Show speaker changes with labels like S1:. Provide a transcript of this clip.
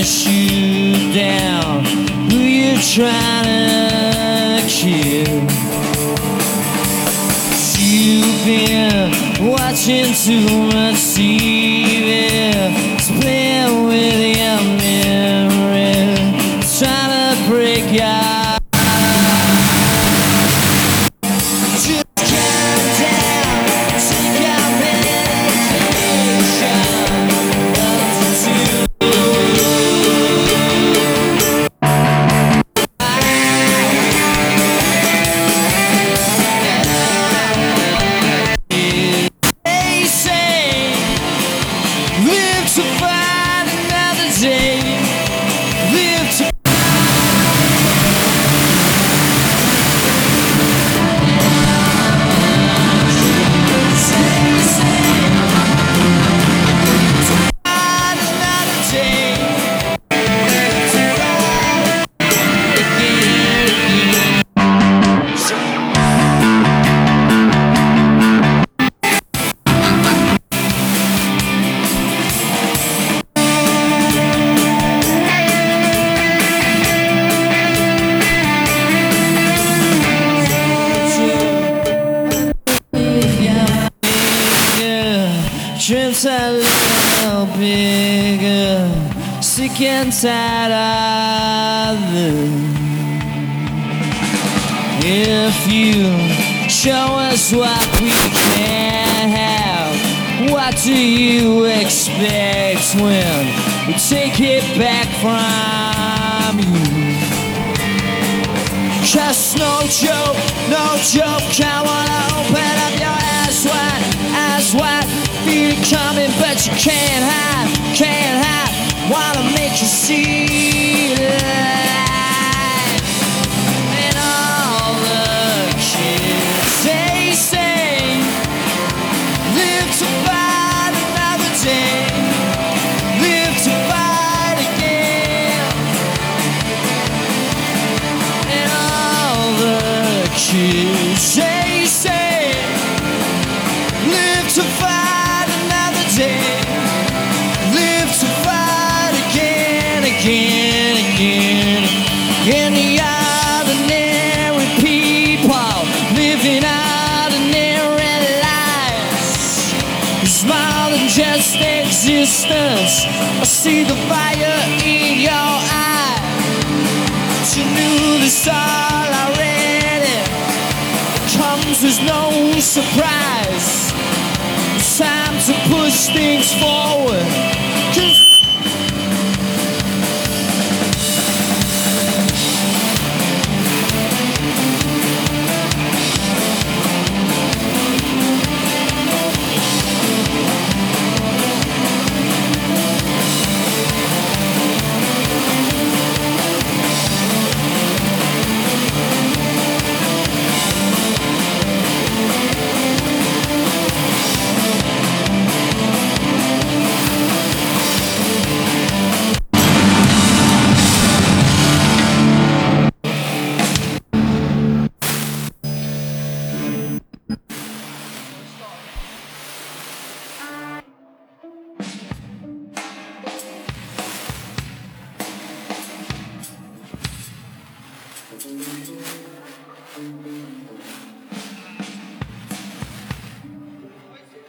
S1: to shoot down who you're trying to kill. You've been watching too much TV, it's playing with your memory, trying to break your to find another day, live to find another day, dreams a little bigger, sick and tired of them. If you show us what we can't have, what do you expect when we take it back from you? Just no joke, I wanna open up your eyes wide, feel it coming, but you can't hide, wanna make you see the light. And all the kids, they say, live to fight another day, live to fight again. And all the kids, they say, live to fight another day, live to fight again. In the ordinary people living ordinary lives, it's more than just existence. I see the fire in your eye, but you knew this all already. It comes with no surprise. It's time to push things forward.